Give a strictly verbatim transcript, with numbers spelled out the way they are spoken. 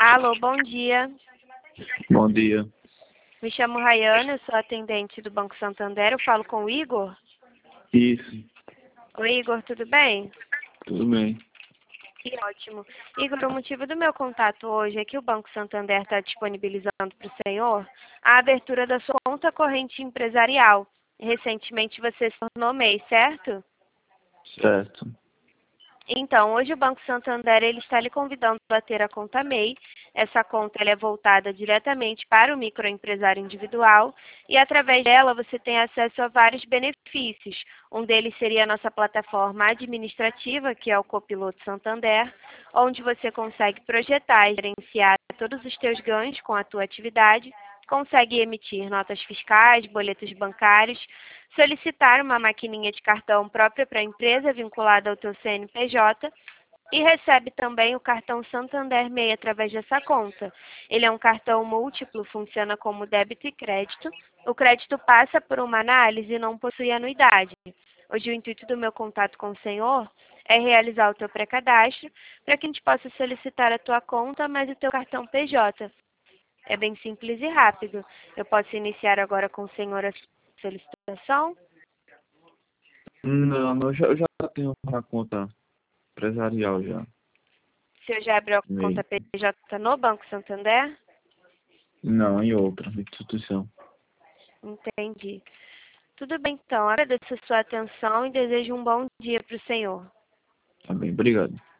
Alô, bom dia. Bom dia. Me chamo Rayane, eu sou atendente do Banco Santander. Eu falo com o Igor. Isso, Oi, Igor, tudo bem? tudo bem. Que ótimo. Igor, o motivo do meu contato hoje é que o Banco Santander está disponibilizando para o senhor a abertura da sua conta corrente empresarial. Recentemente você se tornou M E I, certo? Certo. Então, hoje o Banco Santander ele está lhe convidando a ter a conta M E I. Essa conta ela é voltada diretamente para o microempresário individual e através dela você tem acesso a vários benefícios. Um deles seria a nossa plataforma administrativa, que é o Copiloto Santander, onde você consegue projetar e gerenciar todos os seus ganhos com a tua atividade, consegue emitir notas fiscais, boletos bancários, solicitar uma maquininha de cartão própria para a empresa vinculada ao teu C N P J e recebe também o cartão Santander M E I através dessa conta. Ele é um cartão múltiplo, funciona como débito e crédito. O crédito passa por uma análise e não possui anuidade. Hoje o intuito do meu contato com o senhor é realizar o teu pré-cadastro para que a gente possa solicitar a tua conta, mais o teu cartão P J. É bem simples e rápido. Eu posso iniciar agora com o senhor a solicitação? Não, eu já, eu já tenho uma conta empresarial já. O senhor já abriu a M E I. conta P J no Banco Santander? Não, em outra instituição. Entendi. Tudo bem, então. Agradeço a sua atenção e desejo um bom dia para o senhor. Tá bem, obrigado.